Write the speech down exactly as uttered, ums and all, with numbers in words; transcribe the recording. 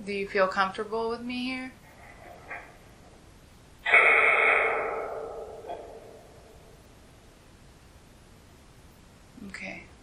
Do you feel comfortable with me here? Okay.